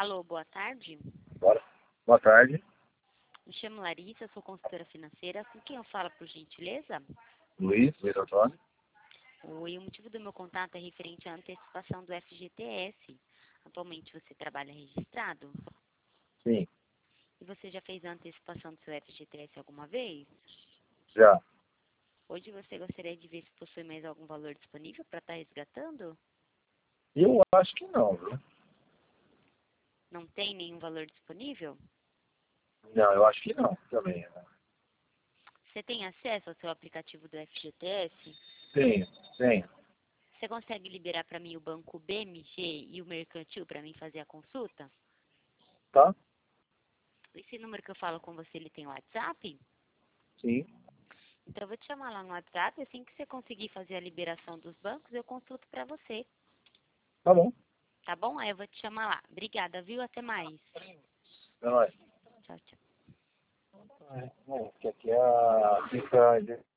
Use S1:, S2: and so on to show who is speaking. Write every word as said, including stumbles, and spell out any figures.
S1: Alô, boa tarde.
S2: Bora. Boa tarde.
S1: Me chamo Larissa, sou consultora financeira. Com quem eu falo, por gentileza?
S2: Luiz, Luiz Antônio.
S1: Oi, o motivo do meu contato é referente à antecipação do F G T S. Atualmente você trabalha registrado?
S2: Sim,
S1: E você já fez a antecipação do seu F G T S alguma vez?
S2: já.
S1: Hoje você gostaria de ver se possui mais algum valor disponível para estar resgatando?
S2: Eu acho que não, viu?
S1: Não tem nenhum valor disponível?
S2: Não, eu acho que não também. Né?
S1: Você tem acesso ao seu aplicativo do F G T S?
S2: Tenho, tenho.
S1: Você consegue liberar para mim o banco B M G e o mercantil para mim fazer a consulta?
S2: Tá?
S1: Esse número que eu falo com você, ele tem WhatsApp?
S2: Sim.
S1: Então eu vou te chamar lá no WhatsApp, assim que você conseguir fazer a liberação dos bancos, eu consulto para você,
S2: Tá bom.
S1: tá bom? Aí eu vou te chamar lá. Obrigada, viu? Até mais.
S2: É nóis.
S1: Tchau, tchau.
S2: Bom, que aqui é a fica